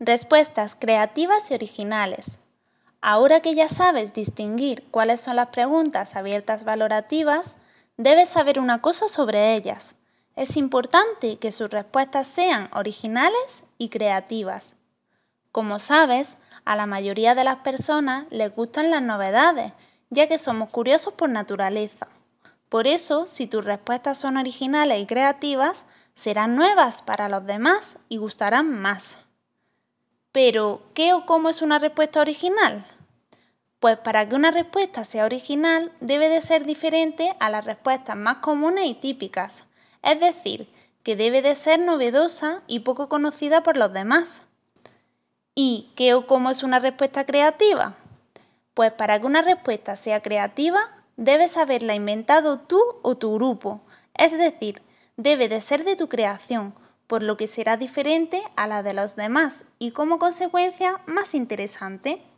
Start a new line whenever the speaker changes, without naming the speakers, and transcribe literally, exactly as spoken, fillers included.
Respuestas creativas y originales. Ahora que ya sabes distinguir cuáles son las preguntas abiertas valorativas, debes saber una cosa sobre ellas. Es importante que sus respuestas sean originales y creativas. Como sabes, a la mayoría de las personas les gustan las novedades, ya que somos curiosos por naturaleza. Por eso, si tus respuestas son originales y creativas, serán nuevas para los demás y gustarán más. Pero, ¿qué o cómo es una respuesta original? Pues para que una respuesta sea original, debe de ser diferente a las respuestas más comunes y típicas, es decir, que debe de ser novedosa y poco conocida por los demás. ¿Y qué o cómo es una respuesta creativa? Pues para que una respuesta sea creativa, debes haberla inventado tú o tu grupo, es decir, debe de ser de tu creación, por lo que será diferente a la de los demás y como consecuencia más interesante.